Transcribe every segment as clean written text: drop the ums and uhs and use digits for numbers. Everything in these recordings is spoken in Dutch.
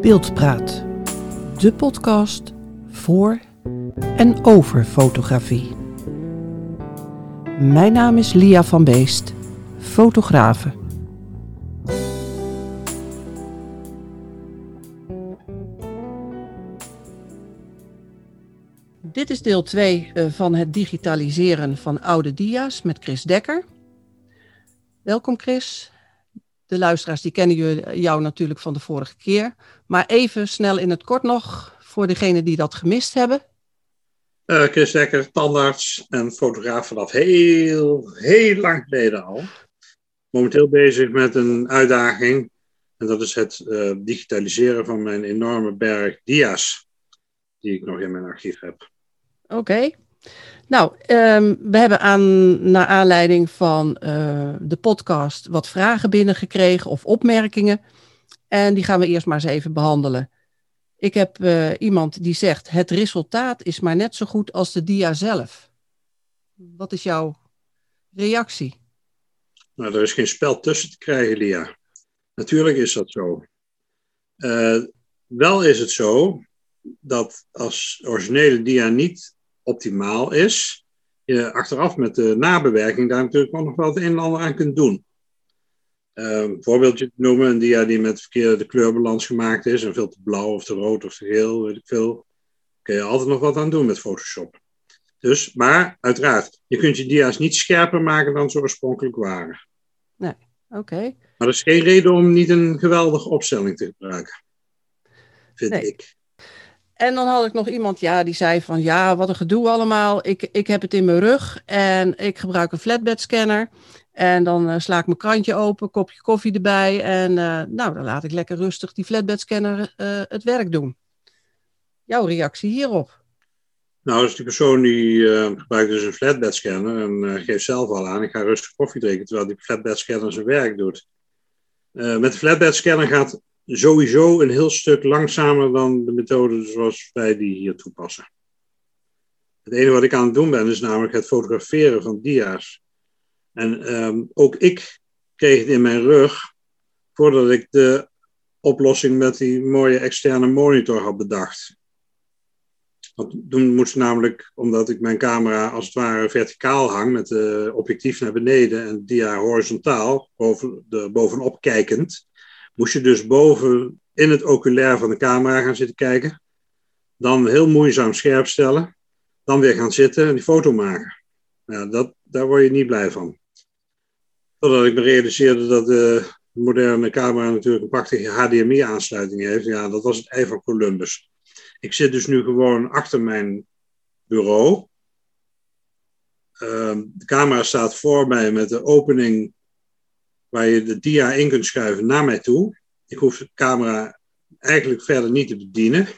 Beeldpraat, de podcast voor en over fotografie. Mijn naam is Lia van Beest, fotografe. Dit is deel 2 van het digitaliseren van oude dia's met Chris Dekker. Welkom Chris. De luisteraars die kennen jou natuurlijk van de vorige keer. Maar even snel in het kort nog, voor degenen die dat gemist hebben. Chris Dekker, tandarts en fotograaf vanaf heel lang geleden al. Momenteel bezig met een uitdaging. En dat is het digitaliseren van mijn enorme berg dia's. Die ik nog in mijn archief heb. Oké. Nou, we hebben naar aanleiding van de podcast wat vragen binnengekregen of opmerkingen. En die gaan we eerst maar eens even behandelen. Ik heb iemand die zegt, het resultaat is maar net zo goed als de dia zelf. Wat is jouw reactie? Nou, er is geen spel tussen te krijgen, Lia. Natuurlijk is dat zo. Wel is het zo dat als originele dia niet optimaal is, je achteraf met de nabewerking daar natuurlijk nog wel het een en ander aan kunt doen. Een voorbeeldje te noemen, een dia die met verkeerde kleurbalans gemaakt is, en veel te blauw of te rood of te geel, weet ik veel, kun je altijd nog wat aan doen met Photoshop. Dus, maar uiteraard, je kunt je dia's niet scherper maken dan ze oorspronkelijk waren. Nee, oké. Maar dat is geen reden om niet een geweldige opstelling te gebruiken, vind ik. En dan had ik nog iemand die zei van wat een gedoe allemaal. Ik heb het in mijn rug en ik gebruik een flatbed scanner. En dan sla ik mijn krantje open, kopje koffie erbij. En dan laat ik lekker rustig die flatbed scanner het werk doen. Jouw reactie hierop? Nou, dus die persoon die gebruikt dus een flatbed scanner en geeft zelf al aan, ik ga rustig koffie drinken terwijl die flatbed scanner zijn werk doet. Met de flatbed scanner gaat sowieso een heel stuk langzamer dan de methode zoals wij die hier toepassen. Het enige wat ik aan het doen ben is namelijk het fotograferen van dia's. En ook ik kreeg het in mijn rug voordat ik de oplossing met die mooie externe monitor had bedacht. Want toen moest namelijk, omdat ik mijn camera als het ware verticaal hang met de objectief naar beneden en dia horizontaal, bovenop kijkend, moest je dus boven in het oculair van de camera gaan zitten kijken. Dan heel moeizaam scherp stellen. Dan weer gaan zitten en die foto maken. Nou, daar word je niet blij van. Totdat ik me realiseerde dat de moderne camera natuurlijk een prachtige HDMI-aansluiting heeft. Ja, dat was het ei van Columbus. Ik zit dus nu gewoon achter mijn bureau. De camera staat voor mij met de opening waar je de dia in kunt schuiven naar mij toe. Ik hoef de camera eigenlijk verder niet te bedienen.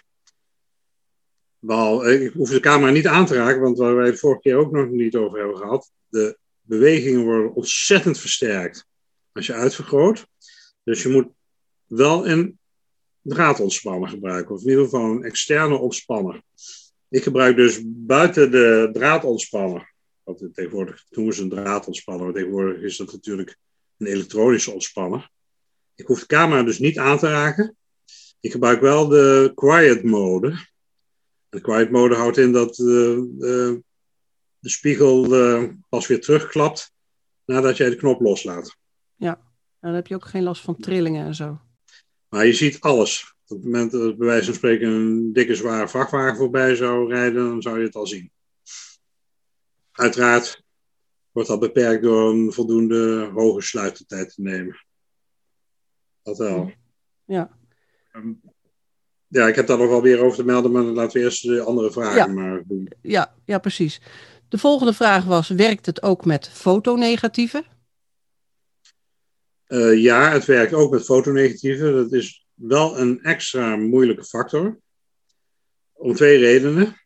Ik hoef de camera niet aan te raken, want waar wij het vorige keer ook nog niet over hebben gehad, de bewegingen worden ontzettend versterkt als je uitvergroot. Dus je moet wel een draadontspanner gebruiken, of in ieder geval een externe ontspanner. Ik gebruik dus buiten de draadontspanner, wat tegenwoordig noemen ze een draadontspanner, maar tegenwoordig is dat natuurlijk een elektronische ontspanner. Ik hoef de camera dus niet aan te raken. Ik gebruik wel de quiet mode. De quiet mode houdt in dat de spiegel pas weer terugklapt nadat jij de knop loslaat. Ja, dan heb je ook geen last van trillingen en zo. Maar je ziet alles. Op het moment dat bij wijze van spreken een dikke zware vrachtwagen voorbij zou rijden, dan zou je het al zien. Uiteraard wordt dat beperkt door een voldoende hoge sluitertijd te nemen. Dat wel. Ja. Ik heb daar nog wel weer over te melden, maar laten we eerst de andere vragen maar doen. Ja, precies. De volgende vraag was, werkt het ook met fotonegatieven? Ja, het werkt ook met fotonegatieven. Dat is wel een extra moeilijke factor. Om 2 redenen.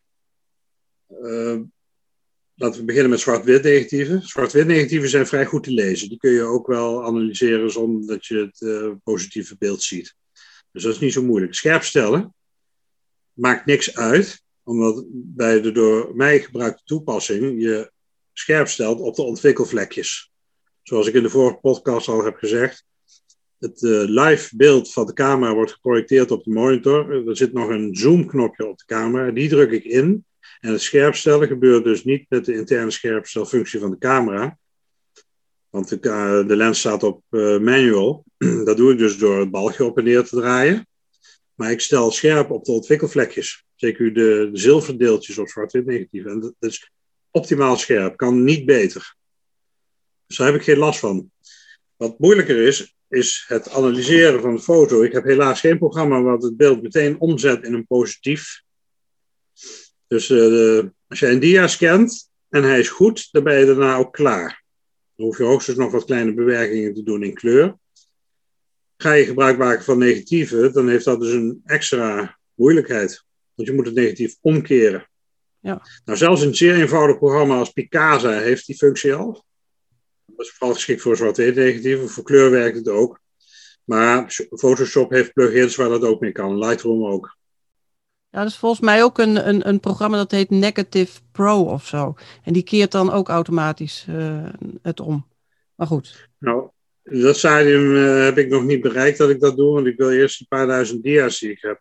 Laten we beginnen met zwart-wit negatieven. Zwart-wit negatieven zijn vrij goed te lezen. Die kun je ook wel analyseren zonder dat je het positieve beeld ziet. Dus dat is niet zo moeilijk. Scherp stellen maakt niks uit, omdat bij de door mij gebruikte toepassing je scherp stelt op de ontwikkelvlekjes. Zoals ik in de vorige podcast al heb gezegd, Het live beeld van de camera wordt geprojecteerd op de monitor. Er zit nog een zoomknopje op de camera. Die druk ik in. En het scherpstellen gebeurt dus niet met de interne scherpstelfunctie van de camera. Want de lens staat op manual. Dat doe ik dus door het balkje op en neer te draaien. Maar ik stel scherp op de ontwikkelvlekjes. Zeker de zilverdeeltjes op zwart-wit negatief. En dat is optimaal scherp. Kan niet beter. Dus daar heb ik geen last van. Wat moeilijker is het analyseren van de foto. Ik heb helaas geen programma wat het beeld meteen omzet in een positief. Dus als jij een dia scant en hij is goed, dan ben je daarna ook klaar. Dan hoef je hoogstens nog wat kleine bewerkingen te doen in kleur. Ga je gebruik maken van negatieven, dan heeft dat dus een extra moeilijkheid. Want je moet het negatief omkeren. Ja. Nou, zelfs een zeer eenvoudig programma als Picasa heeft die functie al. Dat is vooral geschikt voor zwart-wit negatieven. Voor kleur werkt het ook. Maar Photoshop heeft plugins waar dat ook mee kan. Lightroom ook. Ja, dat is volgens mij ook een programma dat heet Negative Pro of zo. En die keert dan ook automatisch het om. Maar goed. Nou, dat stadium heb ik nog niet bereikt dat ik dat doe. Want ik wil eerst een paar duizend dia's die ik heb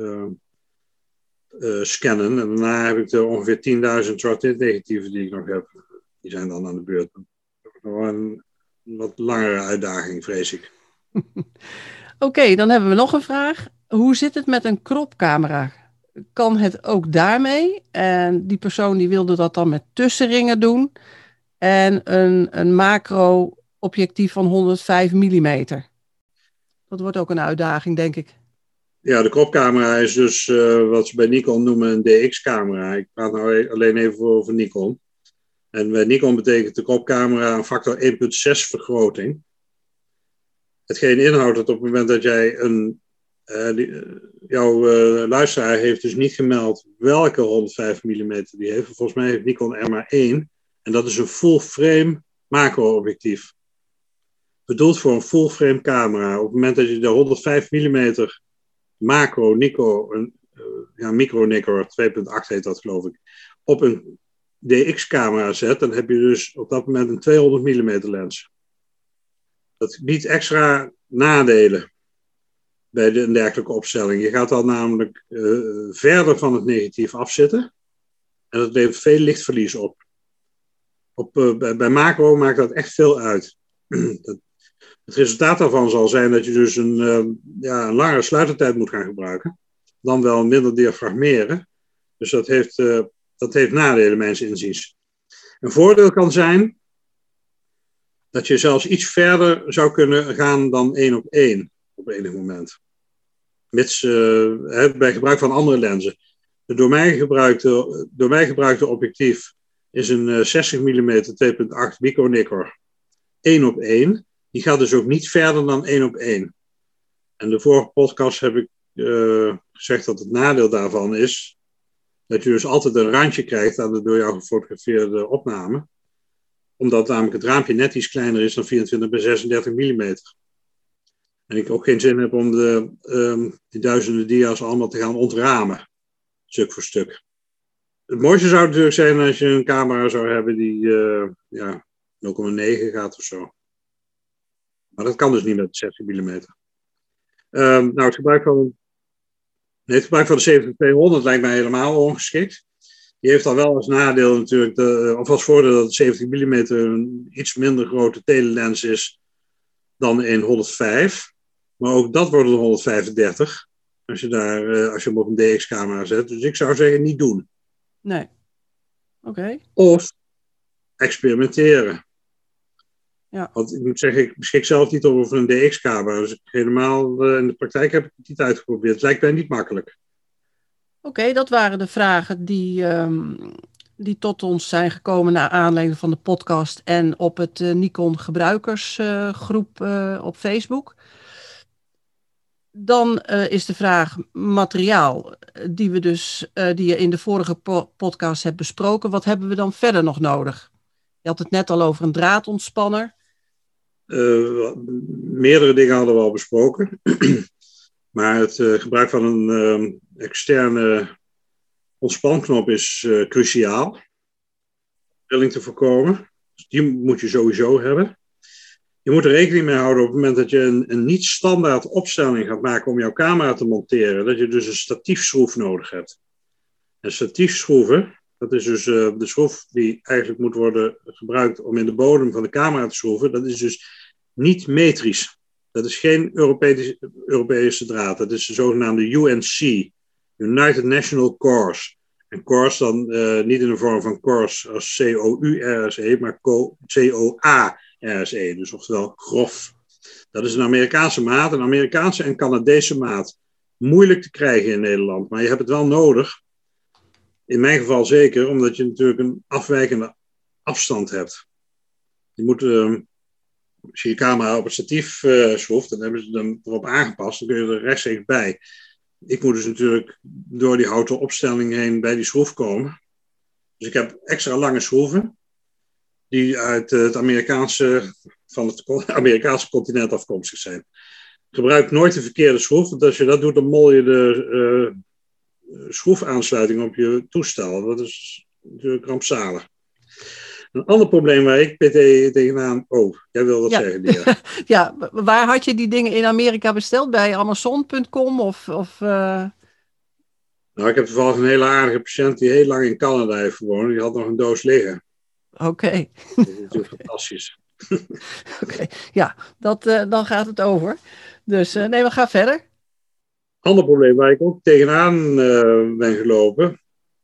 scannen. En daarna heb ik er ongeveer 10.000 zwart-wit negatieven die ik nog heb. Die zijn dan aan de beurt. Dat is nog een wat langere uitdaging, vrees ik. Oké, dan hebben we nog een vraag. Hoe zit het met een cropcamera? Kan het ook daarmee? En die persoon die wilde dat dan met tussenringen doen. En een macro-objectief van 105 mm. Dat wordt ook een uitdaging, denk ik. Ja, de cropcamera is dus wat ze bij Nikon noemen een DX-camera. Ik praat nou alleen even over Nikon. En bij Nikon betekent de cropcamera een factor 1,6 vergroting. Hetgeen inhoudt dat op het moment dat jij jouw luisteraar heeft dus niet gemeld welke 105 mm die heeft. Volgens mij heeft Nikon er maar één. En dat is een full frame macro-objectief. Bedoeld voor een full frame camera. Op het moment dat je de 105 mm macro Nikon, micro Nikon 2.8 heet dat geloof ik, op een DX-camera zet, dan heb je dus op dat moment een 200 mm lens. Dat biedt extra nadelen bij een dergelijke opstelling. Je gaat dan namelijk verder van het negatief afzitten en dat levert veel lichtverlies op. Bij macro maakt dat echt veel uit. Het resultaat daarvan zal zijn dat je dus een langere sluitertijd moet gaan gebruiken. Dan wel minder diafragmeren. Dus dat heeft nadelen, mijns inziens. Een voordeel kan zijn dat je zelfs iets verder zou kunnen gaan dan 1:1 op enig moment. Mits bij gebruik van andere lenzen. De door mij gebruikte objectief is een 60 mm 2.8 micro Nikon 1:1. Die gaat dus ook niet verder dan 1:1. En de vorige podcast heb ik gezegd dat het nadeel daarvan is dat je dus altijd een randje krijgt aan de door jou gefotografeerde opname. Omdat namelijk het raampje net iets kleiner is dan 24 bij 36 mm. En ik ook geen zin heb om die duizenden dia's allemaal te gaan ontramen. Stuk voor stuk. Het mooiste zou natuurlijk zijn als je een camera zou hebben die 0,9 gaat of zo. Maar dat kan dus niet met 60 mm. Het gebruik van de 70-200 lijkt mij helemaal ongeschikt. Die heeft dan wel als nadeel natuurlijk, of als voordeel dat de 70 mm een iets minder grote telelens is dan in 105. Maar ook dat wordt een 135 als je hem op een DX-camera zet. Dus ik zou zeggen niet doen. Nee. Oké. Of experimenteren. Ja. Want ik moet zeggen, ik beschik zelf niet over een DX-camera. Dus helemaal in de praktijk heb ik het niet uitgeprobeerd. Het lijkt mij niet makkelijk. Oké, dat waren de vragen die tot ons zijn gekomen naar aanleiding van de podcast en op het Nikon gebruikersgroep op Facebook. Dan is de vraag materiaal die je in de vorige podcast hebt besproken. Wat hebben we dan verder nog nodig? Je had het net al over een draadontspanner. Meerdere dingen hadden we al besproken. Maar het gebruik van een externe ontspanknop is cruciaal. Trilling te voorkomen. Dus die moet je sowieso hebben. Je moet er rekening mee houden op het moment dat je een niet-standaard opstelling gaat maken om jouw camera te monteren, dat je dus een statiefschroef nodig hebt. En statiefschroeven, dat is dus de schroef die eigenlijk moet worden gebruikt om in de bodem van de camera te schroeven, dat is dus niet metrisch. Dat is geen Europese draad, dat is de zogenaamde UNC, United National Coarse. En coarse dan niet in de vorm van coarse als C-O-U-R-S-E, maar C-O-A-R-S-E, dus oftewel grof. Dat is een Amerikaanse maat, een Amerikaanse en Canadese maat. Moeilijk te krijgen in Nederland, maar je hebt het wel nodig. In mijn geval zeker, omdat je natuurlijk een afwijkende afstand hebt. Je moet, als je je camera op het statief schroeft, dan hebben ze dan erop aangepast, dan kun je er rechtstreeks bij. Ik moet dus natuurlijk door die houten opstelling heen bij die schroef komen. Dus ik heb extra lange schroeven, die uit het Amerikaanse continent afkomstig zijn. Gebruik nooit de verkeerde schroef, want als je dat doet, dan mol je de schroefaansluiting op je toestel. Dat is natuurlijk rampzalig. Een ander probleem waar ik tegenaan... Oh, jij wil wat zeggen, Dia. Ja, waar had je die dingen in Amerika besteld? Bij Amazon.com of Nou, ik heb toevallig een hele aardige patiënt die heel lang in Canada heeft gewoond. Die had nog een doos liggen. Oké. Dat is natuurlijk fantastisch. Oké. Ja, dan gaat het over. Dus nee, we gaan verder. Ander probleem waar ik ook tegenaan ben gelopen.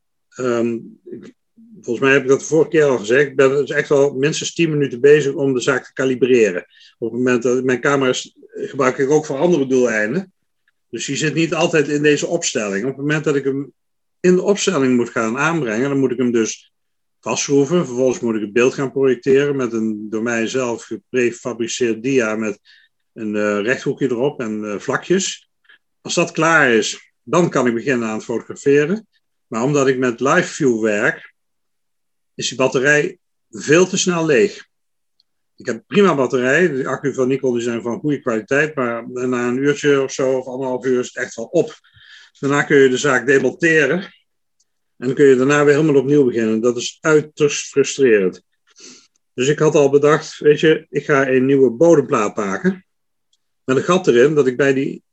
Volgens mij heb ik dat de vorige keer al gezegd. Ik ben dus echt wel minstens 10 minuten bezig om de zaak te kalibreren. Op het moment dat mijn camera's gebruik ik ook voor andere doeleinden. Dus die zit niet altijd in deze opstelling. Op het moment dat ik hem in de opstelling moet gaan aanbrengen, dan moet ik hem dus vastschroeven. Vervolgens moet ik het beeld gaan projecteren met een door mij zelf geprefabriceerd dia met een rechthoekje erop en vlakjes. Als dat klaar is, dan kan ik beginnen aan het fotograferen. Maar omdat ik met live view werk, is die batterij veel te snel leeg. Ik heb een prima batterij. De accu van Nikon die zijn van goede kwaliteit. Maar na een uurtje of zo, of 1,5 uur, is het echt wel op. Daarna kun je de zaak demonteren. En dan kun je daarna weer helemaal opnieuw beginnen. Dat is uiterst frustrerend. Dus ik had al bedacht, weet je, ik ga een nieuwe bodemplaat maken. Met een gat erin, dat ik bij die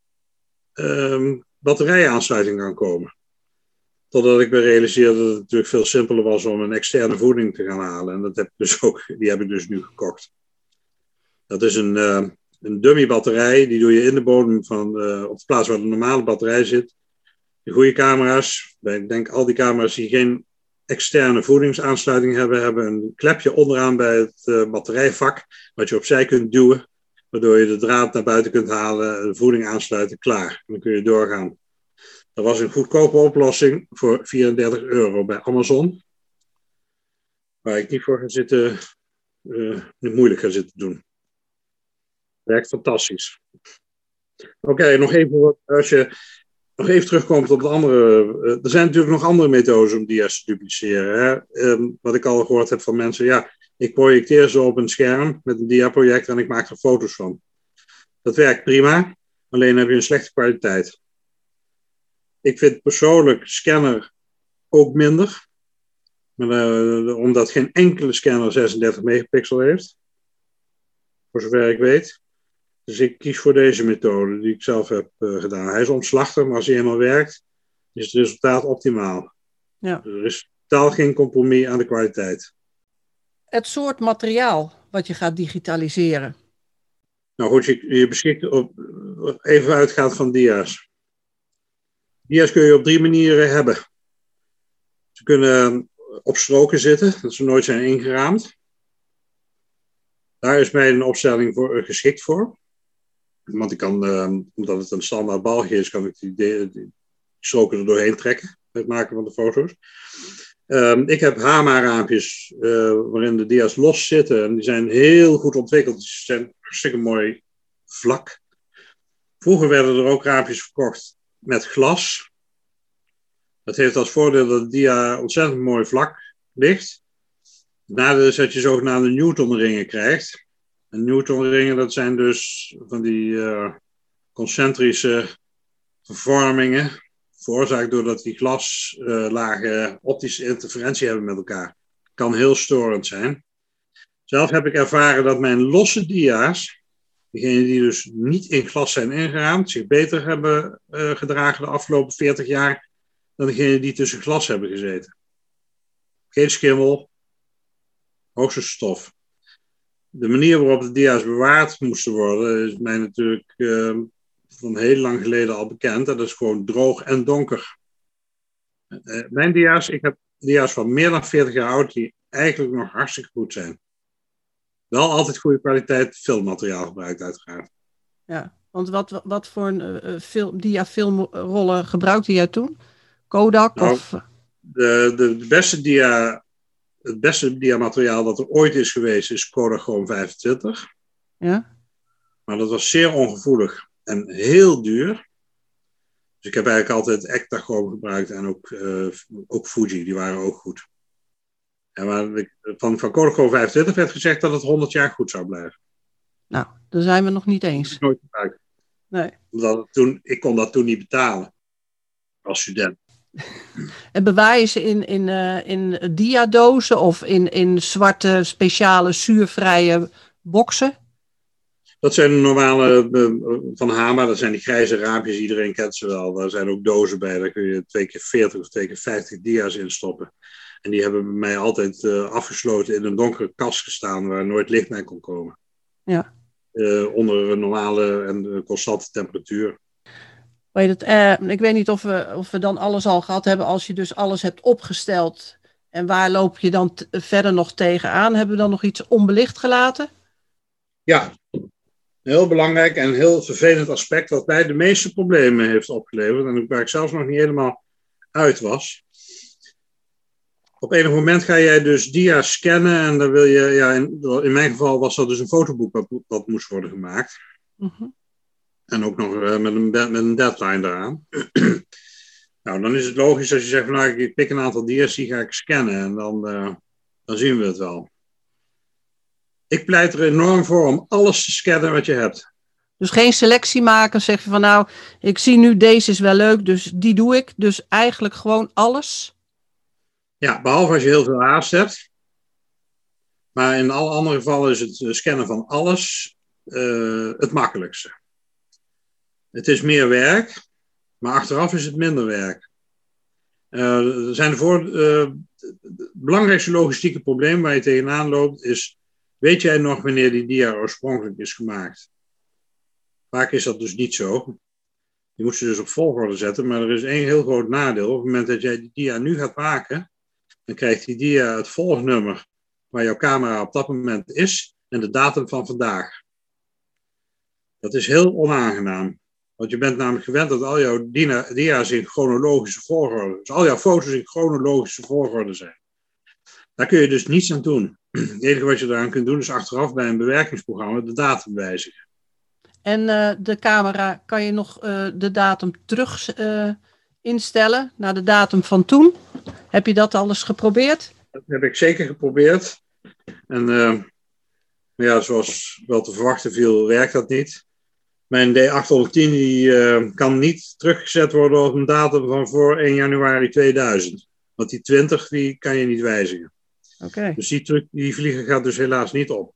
batterijaansluiting kan komen. Totdat ik me realiseerde dat het natuurlijk veel simpeler was om een externe voeding te gaan halen. En dat heb ik dus ook, die heb ik dus nu gekocht. Dat is een dummy batterij, die doe je in de bodem op de plaats waar de normale batterij zit. De goede camera's, ik denk al die camera's die geen externe voedingsaansluiting hebben een klepje onderaan bij het batterijvak, wat je opzij kunt duwen, waardoor je de draad naar buiten kunt halen, de voeding aansluiten, klaar. En dan kun je doorgaan. Dat was een goedkope oplossing voor €34 bij Amazon. Waar ik niet voor ga zitten, moeilijk ga zitten doen. Werkt fantastisch. Oké, nog even als je nog even terugkomt op de andere. Er zijn natuurlijk nog andere methodes om dia's te dupliceren. Hè? Wat ik al gehoord heb van mensen, ja, ik projecteer ze op een scherm met een diaprojector en ik maak er foto's van. Dat werkt prima, alleen heb je een slechte kwaliteit. Ik vind persoonlijk scanner ook minder. Maar, omdat geen enkele scanner 36 megapixel heeft. Voor zover ik weet. Dus ik kies voor deze methode die ik zelf heb gedaan. Hij is omslachtig, maar als hij helemaal werkt, is het resultaat optimaal. Ja. Er is totaal geen compromis aan de kwaliteit. Het soort materiaal wat je gaat digitaliseren. Nou goed, je beschikt even uitgaat van dia's. Dia's kun je op 3 manieren hebben. Ze kunnen op stroken zitten, dat ze nooit zijn ingeraamd. Daar is mij een opstelling geschikt voor. Want ik kan, omdat het een standaard balgje is, kan ik die stroken er doorheen trekken bij het maken van de foto's. Ik heb Hama-raampjes waarin de dia's los zitten. En die zijn heel goed ontwikkeld. Die zijn hartstikke mooi vlak. Vroeger werden er ook raampjes verkocht met glas. Dat heeft als voordeel dat de dia ontzettend mooi vlak ligt. Het nadeel is dat je zogenaamde Newtonringen krijgt. En Newtonringen, dat zijn dus van die concentrische vervormingen. Veroorzaakt doordat die glaslagen optische interferentie hebben met elkaar. Kan heel storend zijn. Zelf heb ik ervaren dat mijn losse dia's, diegenen die dus niet in glas zijn ingeraamd, zich beter hebben gedragen de afgelopen 40 jaar dan degenen die tussen glas hebben gezeten. Geen schimmel, hoogstens stof. De manier waarop de dia's bewaard moesten worden is mij natuurlijk van heel lang geleden al bekend. Dat is gewoon droog en donker. Mijn dia's, ik heb dia's van meer dan 40 jaar oud die eigenlijk nog hartstikke goed zijn. Wel altijd goede kwaliteit filmmateriaal gebruikt uiteraard. Ja, want wat voor een diafilmrollen gebruikte jij toen? Kodak Nou, of... De beste het beste diamateriaal dat er ooit is geweest is Kodachrome 25. Ja? Maar dat was zeer ongevoelig en heel duur. Dus ik heb eigenlijk altijd Ektachrome gebruikt en ook Fuji, die waren ook goed. Maar van Kodachrome 25 werd gezegd dat het 100 jaar goed zou blijven. Nou, daar zijn we nog niet eens. Dat is nooit gebruikt. Nee. Omdat ik kon dat toen niet betalen als student. En bewaar je ze in diadozen of in zwarte speciale zuurvrije boxen? Dat zijn de normale van Hama, dat zijn die grijze raampjes, iedereen kent ze wel. Daar zijn ook dozen bij, daar kun je 2 keer 40 of 2 keer 50 dia's in stoppen. En die hebben bij mij altijd afgesloten in een donkere kast gestaan waar nooit licht bij kon komen. Ja. Onder een normale en constante temperatuur. Ik weet niet of we dan alles al gehad hebben als je dus alles hebt opgesteld. En waar loop je dan verder nog tegenaan? Hebben we dan nog iets onbelicht gelaten? Ja, een heel belangrijk en heel vervelend aspect wat mij de meeste problemen heeft opgeleverd. En waar ik zelfs nog niet helemaal uit was. Op enig moment ga jij dus dia scannen en dan wil je, in mijn geval was dat dus een fotoboek wat moest worden gemaakt. Mm-hmm. En ook nog met een deadline eraan. Nou, dan is het logisch als je zegt, nou, ik pik een aantal dia's, die ga ik scannen en dan zien we het wel. Ik pleit er enorm voor om alles te scannen wat je hebt. Dus geen selectie maken, zeg je van nou, ik zie nu deze is wel leuk, dus die doe ik. Dus eigenlijk gewoon alles? Ja, behalve als je heel veel haast hebt. Maar in alle andere gevallen is het scannen van alles het makkelijkste. Het is meer werk, maar achteraf is het minder werk. Er zijn het belangrijkste logistieke probleem waar je tegenaan loopt is, weet jij nog wanneer die dia oorspronkelijk is gemaakt? Vaak is dat dus niet zo. Je moet ze dus op volgorde zetten, maar er is één heel groot nadeel. Op het moment dat jij die dia nu gaat maken, dan krijgt die dia het volgnummer waar jouw camera op dat moment is en de datum van vandaag. Dat is heel onaangenaam. Want je bent namelijk gewend dat al jouw dia's in chronologische volgorde, dus al jouw foto's in chronologische volgorde zijn. Daar kun je dus niets aan doen. Het enige wat je eraan kunt doen is achteraf bij een bewerkingsprogramma de datum wijzigen. En de camera, kan je nog de datum terug instellen naar de datum van toen? Heb je dat alles geprobeerd? Dat heb ik zeker geprobeerd. En zoals wel te verwachten viel, werkt dat niet. Mijn D810 die kan niet teruggezet worden op een datum van voor 1 januari 2000. Want die 20 die kan je niet wijzigen. Okay. Dus die vlieger gaat dus helaas niet op.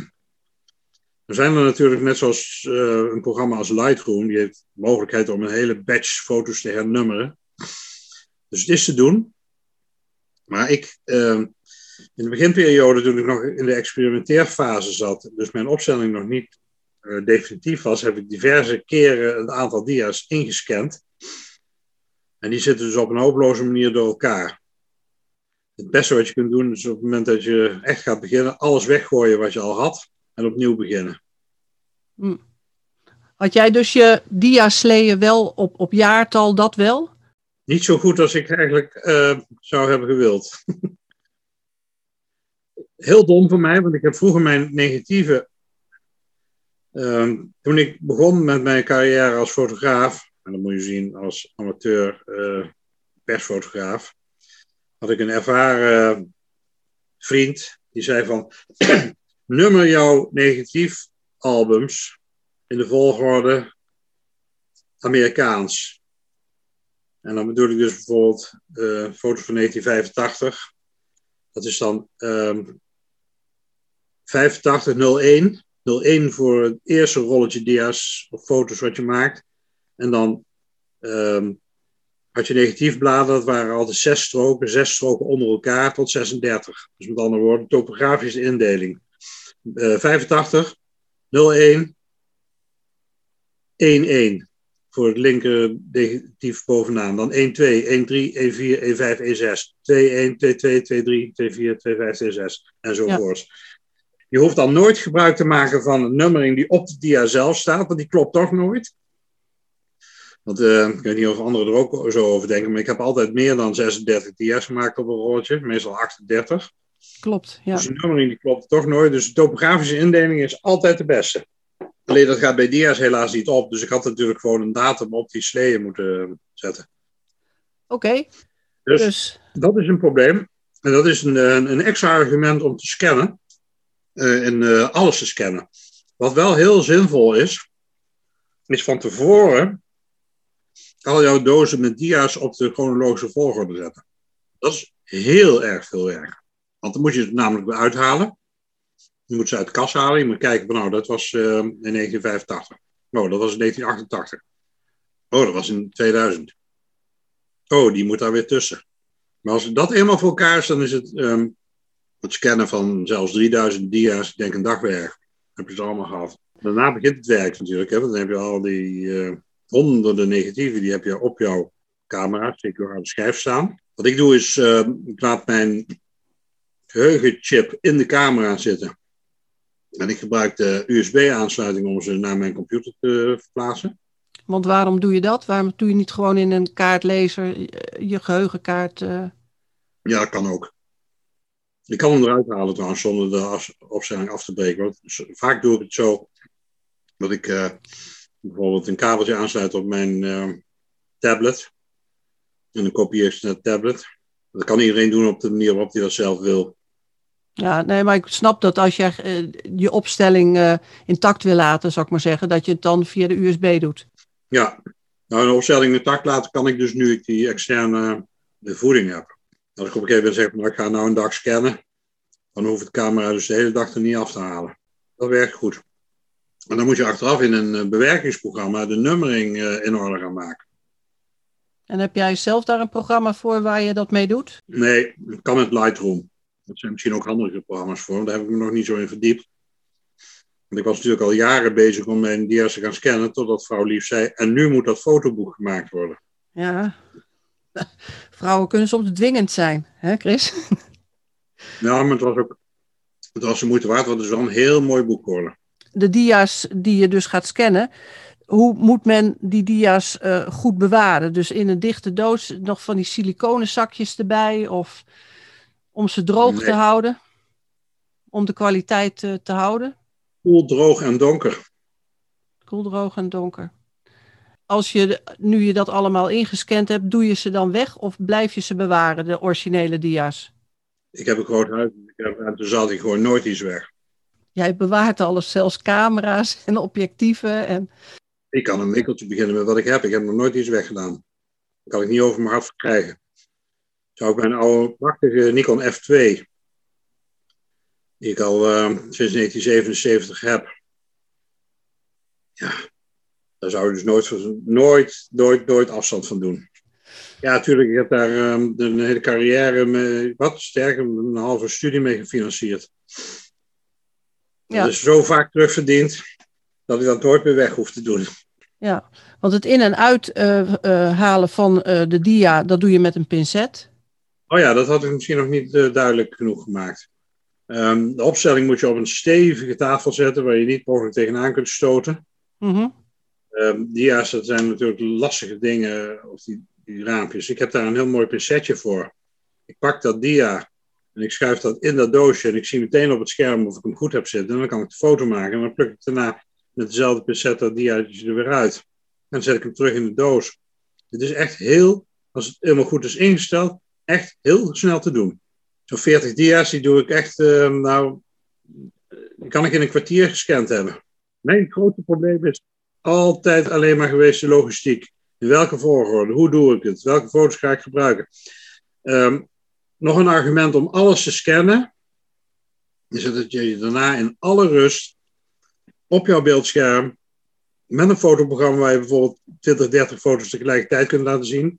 Er zijn er natuurlijk, net zoals een programma als Lightroom, die heeft de mogelijkheid om een hele batch foto's te hernummeren. Dus het is te doen. Maar in de beginperiode, toen ik nog in de experimenteerfase zat, dus mijn opstelling nog niet definitief was, heb ik diverse keren een aantal dia's ingescand. En die zitten dus op een hopeloze manier door elkaar. Het beste wat je kunt doen is op het moment dat je echt gaat beginnen, alles weggooien wat je al had en opnieuw beginnen. Had jij dus je dia-sleeën wel op jaartal, dat wel? Niet zo goed als ik eigenlijk zou hebben gewild. Heel dom voor mij, want ik heb vroeger mijn negatieve... toen ik begon met mijn carrière als fotograaf, en dat moet je zien als amateur persfotograaf, had ik een ervaren vriend die zei van nummer jouw negatiefalbums in de volgorde Amerikaans. En dan bedoel ik dus bijvoorbeeld foto's van 1985. Dat is dan 8501. 01 voor het eerste rolletje dia's of foto's wat je maakt. En dan had je negatiefbladen, dat waren altijd 6 stroken onder elkaar tot 36. Dus met andere woorden, topografische indeling. 85, 01, 11 voor het linker negatief bovenaan. Dan 1, 2, 1, 3, 1, 4, 1, 5, 1, 6. 2, 1, 2, 2, 2, 3, 2, 4, 2, 5, 2, 6. Enzovoort. Ja. Je hoeft dan nooit gebruik te maken van een nummering die op de dia zelf staat, want die klopt toch nooit. Want ik weet niet of anderen er ook zo over denken, maar ik heb altijd meer dan 36 dia's gemaakt op een rolletje, meestal 38. Klopt, ja. Dus die nummering die klopt toch nooit, dus de topografische indeling is altijd de beste. Alleen dat gaat bij dia's helaas niet op, dus ik had natuurlijk gewoon een datum op die sleeën moeten zetten. Oké. Dus dat is een probleem. En dat is een extra argument om te scannen. En alles te scannen. Wat wel heel zinvol is van tevoren al jouw dozen met dia's op de chronologische volgorde zetten. Dat is heel erg veel werk. Want dan moet je het namelijk weer uithalen. Je moet ze uit de kast halen. Je moet kijken van, nou, dat was in 1985. Oh, dat was in 1988. Oh, dat was in 2000. Oh, die moet daar weer tussen. Maar als dat eenmaal voor elkaar is, dan is het scannen van zelfs 3000 dia's, ik denk een dagwerk. Heb je ze allemaal gehad. Daarna begint het werk natuurlijk. Hè? Want dan heb je al die honderden negatieven, die heb je op jouw camera, zeker aan de schijf staan. Wat ik doe is, ik laat mijn geheugenchip in de camera zitten. En ik gebruik de USB-aansluiting om ze naar mijn computer te verplaatsen. Want waarom doe je dat? Waarom doe je niet gewoon in een kaartlezer je geheugenkaart? Ja, dat kan ook. Ik kan hem eruit halen trouwens, zonder de opstelling af te breken. Want vaak doe ik het zo dat ik bijvoorbeeld een kabeltje aansluit op mijn tablet. En dan kopieer ik naar het tablet. Dat kan iedereen doen op de manier waarop hij dat zelf wil. Ja, nee, maar ik snap dat als je je opstelling intact wil laten, zou ik maar zeggen, dat je het dan via de USB doet. Ja, nou een opstelling intact laten kan ik dus nu ik die externe voeding heb. Als ik op een gegeven moment zeg, nou, ik ga nou een dag scannen, dan hoeft de camera dus de hele dag er niet af te halen. Dat werkt goed. En dan moet je achteraf in een bewerkingsprogramma de nummering in orde gaan maken. En heb jij zelf daar een programma voor waar je dat mee doet? Nee, ik kan met Lightroom. Dat zijn misschien ook andere programma's voor, daar heb ik me nog niet zo in verdiept. Want ik was natuurlijk al jaren bezig om mijn dia's te gaan scannen, totdat vrouw Lief zei, en nu moet dat fotoboek gemaakt worden. Ja, vrouwen kunnen soms dwingend zijn, hè Chris? Ja, maar het was de moeite waard, want het is wel een heel mooi boek geworden. De dia's die je dus gaat scannen, hoe moet men die dia's goed bewaren? Dus in een dichte doos nog van die siliconen zakjes erbij, of om ze droog te houden? Om de kwaliteit te houden? Koel, droog en donker. Koel, droog en donker. Als je, nu je dat allemaal ingescand hebt, doe je ze dan weg of blijf je ze bewaren, de originele dia's? Ik heb een groot huis en toen zat ik gewoon nooit iets weg. Jij bewaart alles, zelfs camera's en objectieven. En... Ik kan een winkeltje beginnen met wat ik heb. Ik heb nog nooit iets weggedaan. Dat kan ik niet over mijn hart verkrijgen. Zou ik mijn oude prachtige Nikon F2, die ik al sinds 1977 heb. Ja, daar zou je dus nooit afstand van doen. Ja, natuurlijk, ik heb daar een hele carrière mee, een halve studie mee gefinancierd. Ja. Dat is zo vaak terugverdiend, dat ik dat nooit meer weg hoef te doen. Ja, want het in- en uithalen van de dia, dat doe je met een pincet. Oh ja, dat had ik misschien nog niet duidelijk genoeg gemaakt. De opstelling moet je op een stevige tafel zetten, waar je niet mogelijk tegenaan kunt stoten. Mm-hmm. Dia's, dat zijn natuurlijk lastige dingen, of die raampjes. Ik heb daar een heel mooi pincetje voor. Ik pak dat dia en ik schuif dat in dat doosje en ik zie meteen op het scherm of ik hem goed heb zitten. En dan kan ik de foto maken en dan pluk ik daarna met dezelfde pincet dat diaatje er weer uit. En dan zet ik hem terug in de doos. Het is echt als het helemaal goed is ingesteld, echt heel snel te doen. Zo'n 40 dia's, die doe ik echt, die kan ik in een kwartier gescand hebben. Mijn grote probleem is altijd alleen maar geweest de logistiek. In welke volgorde? Hoe doe ik het? Welke foto's ga ik gebruiken? Nog een argument om alles te scannen. is dat je daarna in alle rust op jouw beeldscherm met een fotoprogramma waar je bijvoorbeeld 20, 30 foto's tegelijkertijd kunt laten zien.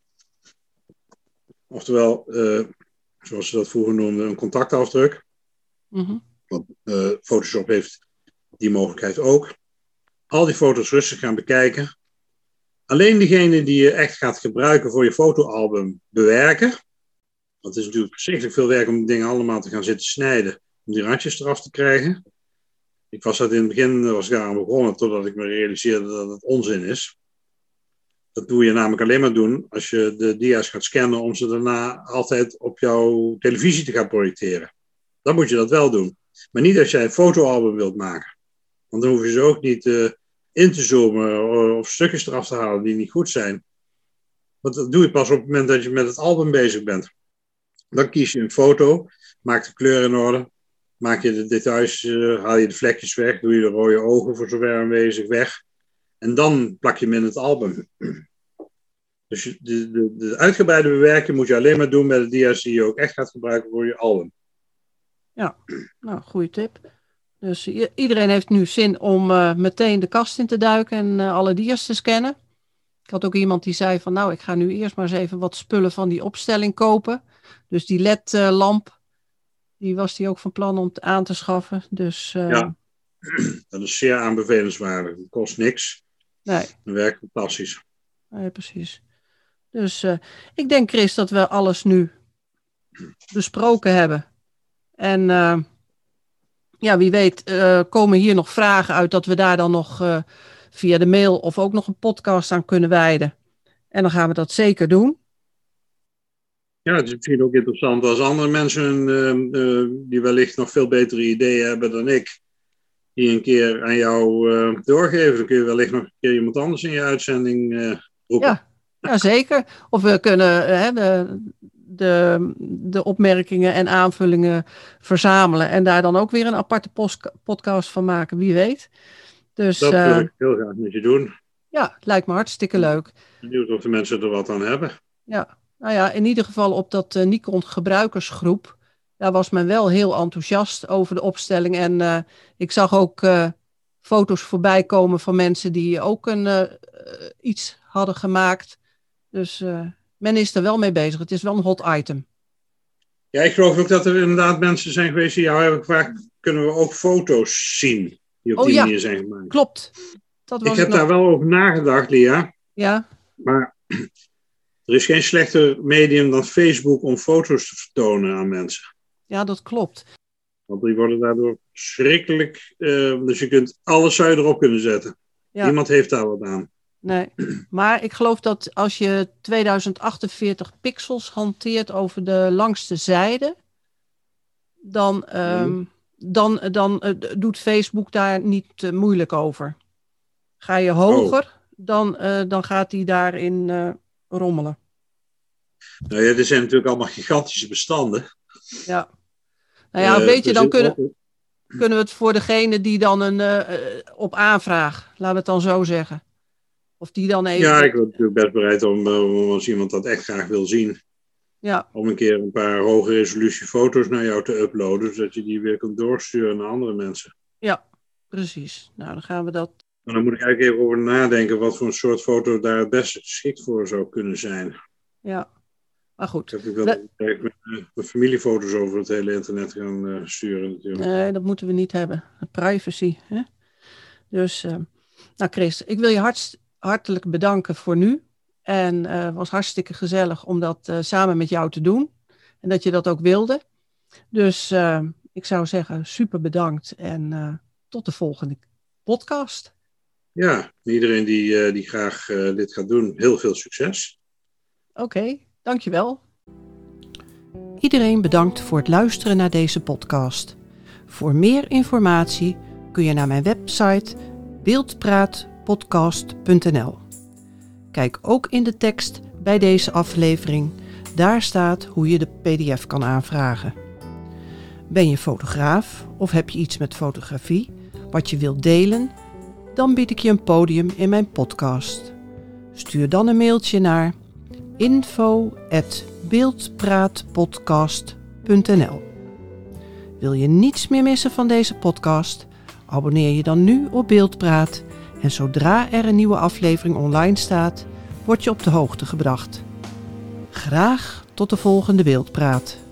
Oftewel, zoals ze dat vroeger noemden, een contactafdruk. Mm-hmm. Want Photoshop heeft die mogelijkheid ook. Al die foto's rustig gaan bekijken. Alleen diegene die je echt gaat gebruiken voor je fotoalbum bewerken. Want het is natuurlijk verschrikkelijk veel werk om die dingen allemaal te gaan zitten snijden. Om die randjes eraf te krijgen. Ik was dat in het begin aan begonnen, totdat ik me realiseerde dat het onzin is. Dat doe je namelijk alleen maar doen als je de dia's gaat scannen om ze daarna altijd op jouw televisie te gaan projecteren. Dan moet je dat wel doen. Maar niet als jij een fotoalbum wilt maken. Want dan hoef je ze ook niet in te zoomen of stukjes eraf te halen die niet goed zijn. Want dat doe je pas op het moment dat je met het album bezig bent. Dan kies je een foto, maak de kleur in orde, maak je de details, haal je de vlekjes weg, doe je de rode ogen voor zover aanwezig weg. En dan plak je hem in het album. Dus de uitgebreide bewerking moet je alleen maar doen met de dia's die je ook echt gaat gebruiken voor je album. Ja, nou, goede tip. Dus iedereen heeft nu zin om meteen de kast in te duiken en alle dia's te scannen. Ik had ook iemand die zei van nou, ik ga nu eerst maar eens even wat spullen van die opstelling kopen. Dus die LED-lamp, die was die ook van plan om aan te schaffen. Dus, ja, dat is zeer aanbevelenswaardig. Het kost niks. Nee. Het werkt fantastisch. Nee, precies. Dus ik denk, Chris, dat we alles nu besproken hebben. En ja, wie weet komen hier nog vragen uit dat we daar dan nog via de mail of ook nog een podcast aan kunnen wijden. En dan gaan we dat zeker doen. Ja, het is misschien ook interessant als andere mensen die wellicht nog veel betere ideeën hebben dan ik, die een keer aan jou doorgeven. Dan kun je wellicht nog een keer iemand anders in je uitzending roepen. Ja, zeker. Of we kunnen de opmerkingen en aanvullingen verzamelen en daar dan ook weer een aparte podcast van maken, wie weet. Dus, dat wil ik heel graag met je doen. Ja, lijkt me hartstikke leuk. Benieuwd of de mensen er wat aan hebben. Ja, nou ja, in ieder geval op dat Nikon gebruikersgroep, daar was men wel heel enthousiast over de opstelling. En ik zag ook foto's voorbij komen van mensen die ook iets hadden gemaakt. Dus men is er wel mee bezig. Het is wel een hot item. Ja, ik geloof ook dat er inderdaad mensen zijn geweest die jou hebben gevraagd, kunnen we ook foto's zien die op die manier zijn gemaakt? Klopt. Dat was ik heb daar wel over nagedacht, Lia. Ja. Maar er is geen slechter medium dan Facebook om foto's te vertonen aan mensen. Ja, dat klopt. Want die worden daardoor schrikkelijk. Dus je kunt alles zou je erop kunnen zetten. Ja. Niemand heeft daar wat aan. Nee, maar ik geloof dat als je 2048 pixels hanteert over de langste zijde, dan doet Facebook daar niet moeilijk over. Ga je hoger, dan gaat hij daarin rommelen. Nou ja, dit zijn natuurlijk allemaal gigantische bestanden. Ja. Nou ja, weet je, dan kunnen we het voor degene die dan op aanvraag, laten we het dan zo zeggen. Of die dan even... Ja, ik ben natuurlijk best bereid om als iemand dat echt graag wil zien. Ja. Om een keer een paar hoge resolutie foto's naar jou te uploaden, zodat je die weer kunt doorsturen naar andere mensen. Ja, precies. Nou, dan gaan we dat... En dan moet ik eigenlijk even over nadenken wat voor een soort foto daar het beste geschikt voor zou kunnen zijn. Ja, maar goed. Ik heb wel met familiefoto's over het hele internet gaan sturen natuurlijk. Nee, dat moeten we niet hebben. Privacy. Hè? Dus, nou Chris, ik wil je hartelijk bedanken voor nu. En het was hartstikke gezellig om dat samen met jou te doen. En dat je dat ook wilde. Dus ik zou zeggen, super bedankt. En tot de volgende podcast. Ja, iedereen die graag dit gaat doen, heel veel succes. Oké, dankjewel. Iedereen bedankt voor het luisteren naar deze podcast. Voor meer informatie kun je naar mijn website beeldpraatpodcast.nl. Kijk ook in de tekst bij deze aflevering. Daar staat hoe je de PDF kan aanvragen. Ben je fotograaf of heb je iets met fotografie wat je wilt delen? Dan bied ik je een podium in mijn podcast. Stuur dan een mailtje naar info@beeldpraatpodcast.nl. Wil je niets meer missen van deze podcast? Abonneer je dan nu op Beeldpraat en zodra er een nieuwe aflevering online staat, word je op de hoogte gebracht. Graag tot de volgende Beeldpraat.